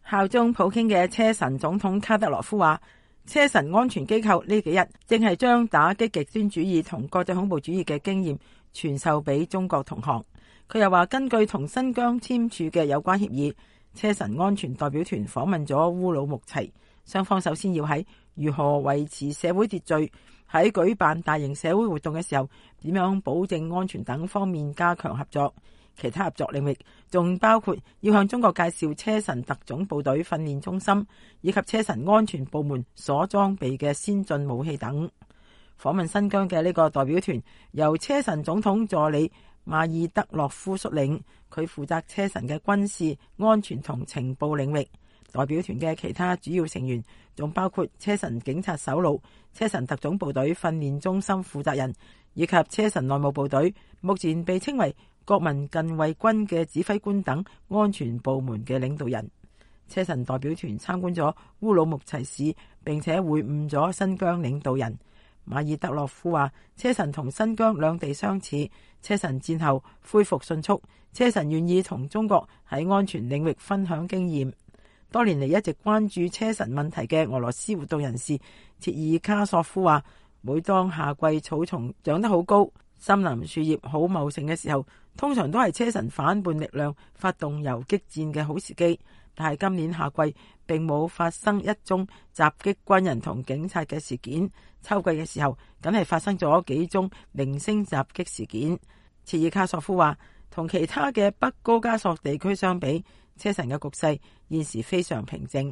效忠普京嘅車臣總統卡德羅夫話，車臣安全機構呢幾日正係將打擊極端主義同國際恐怖主義嘅經驗傳授俾中國同行。佢又話，根據同新疆簽署嘅有關協議，車臣安全代表團訪問咗烏魯木齊，雙方首先要喺如何維持社會秩序、喺舉辦大型社會活動嘅時候點樣保證安全等方面加強合作。其他合作領域仲包括要向中國介紹車臣特種部隊訓練中心，以及車臣安全部門所裝備嘅先進武器等。訪問新疆嘅呢個代表團由車臣總統助理馬爾德洛夫率領，佢負責車臣嘅軍事、安全同情報領域。代表團嘅其他主要成員仲包括車臣警察首腦、車臣特種部隊訓練中心負責人，以及車臣內務部隊目前被稱為國民近衛軍嘅指揮官等安全部門嘅領導人。車臣代表團參觀咗烏魯木齊市，並且會晤咗新疆領導人。馬爾德洛夫話，車臣同新疆兩地相似，車臣戰後恢復迅速，車臣願意同中國喺安全領域分享經驗。多年嚟一直關注車臣問題嘅俄羅斯活動人士切爾卡索夫話，每當夏季草叢長得好高，森林樹葉好茂盛嘅時候，通常都係車臣反叛力量發動游擊戰嘅好時機。但係今年夏季並冇發生一宗襲擊軍人同警察嘅事件，秋季嘅時候梗係發生咗幾宗零星襲擊事件。切爾卡索夫話，同其他嘅北高加索地區相比，車臣嘅局勢現時非常平靜。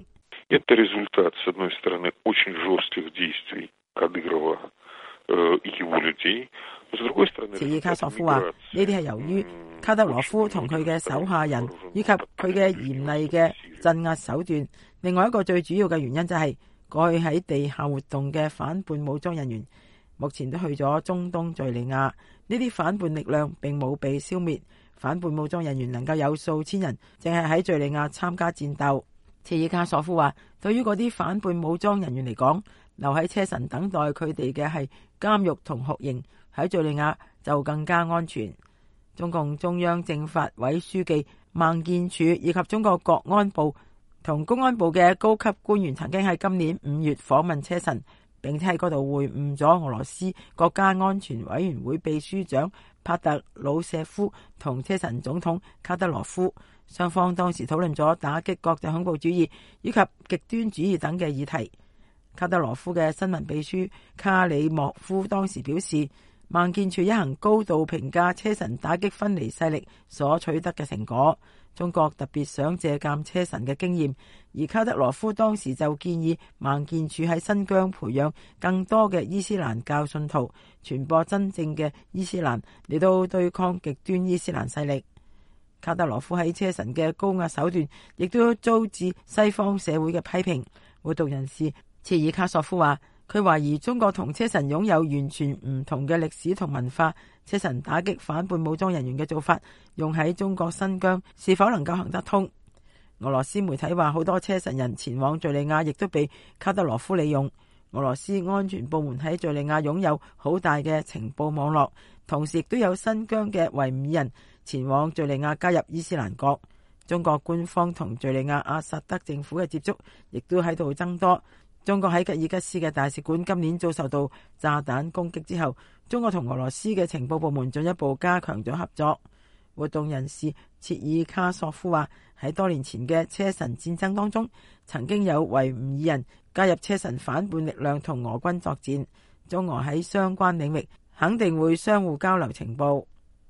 切爾卡索夫話，呢啲係由於卡德羅夫同佢嘅手下人以及佢嘅嚴厲嘅鎮壓手段。另外一個最主要嘅原因就係過去喺地下活動嘅反叛武裝人員目前都去咗中東敘利亞，呢啲反叛力量並冇被消滅，反叛武裝人員能夠有數千人淨係喺敘利亞參加戰鬥。切爾卡索夫話，對於嗰啲反叛武裝人員嚟講，留喺車臣等待佢哋嘅係監獄同酷刑，喺敘利亞就更加安全。中共中央政法委書記孟建柱以及中國國安部同公安部嘅高級官員曾經喺今年5月訪問車臣，並且喺嗰度會晤咗俄羅斯國家安全委員會秘書長帕特魯舍夫同車臣總統卡德羅夫。雙方當時討論咗打擊國際恐怖主義以及極端主義等嘅議題。卡德羅夫嘅新聞秘書卡里莫夫當時表示，孟建柱一行高度評價車臣打擊分離勢力所取得嘅成果，中國特別想借鑒車臣嘅經驗，而卡德羅夫當時就建議孟建柱喺新疆培養更多嘅伊斯蘭教信徒，傳播真正嘅伊斯蘭嚟到對抗極端伊斯蘭勢力。卡德羅夫喺車臣嘅高壓手段亦都遭致西方社會嘅批評。活動人士切爾卡索夫話，佢懷疑中國同車臣擁有完全唔同嘅歷史同文化，車臣打擊反叛武裝人員嘅做法用喺中國新疆是否能夠行得通？俄羅斯媒體話，好多車臣人前往敘利亞亦都被卡德羅夫利用。俄羅斯安全部門喺敘利亞擁有好大嘅情報網絡，同時亦都有新疆嘅維吾爾人前往敘利亞加入伊斯蘭國。中國官方同敘利亞阿薩德政府嘅接觸亦都喺度增多。中國喺吉爾吉斯嘅大使館今年遭受到炸彈攻擊之後，中國同俄羅斯嘅情報部門進一步加強咗合作。活動人士切爾卡索夫話，喺多年前嘅車臣戰爭當中，曾經有維吾爾人加入車臣反叛力量同俄軍作戰。中俄喺相關領域肯定會相互交流情報。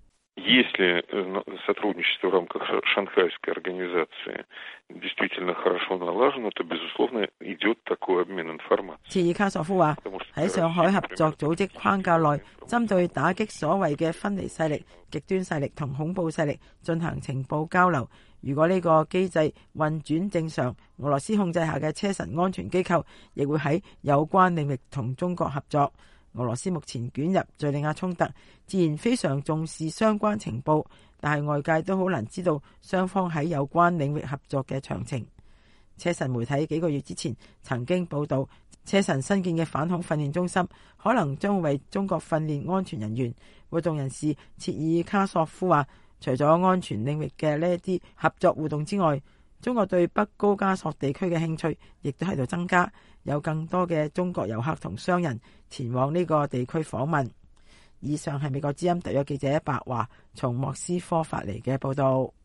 Если сотрудничество в рамках Шанхайской организации действительно хорошо налажено, то, безусловно, идет такой обмен информацией. 切爾卡索夫話，喺上海合作組織框架內，針對打擊所謂嘅分離勢力、極端勢力同恐怖勢力進行情報交流。如果呢個機制運轉正常，俄羅斯控制下嘅車臣安全機構亦會喺有關領域同中國合作。俄羅斯目前捲入敘利亞衝突，自然非常重視相關情報，但係外界都好難知道雙方喺有關領域合作嘅詳情。車臣媒體幾個月之前曾經報道，車臣新建嘅反恐訓練中心可能將會為中國訓練安全人員。活動人士切爾卡索夫話，除咗安全領域嘅呢啲合作活動之外， 中國對北高加索地區嘅興趣亦都喺度增加，有更多嘅中國遊客同商人前往呢個地區訪問。以上係美國之音特約記者白華從莫斯科發嚟嘅報道。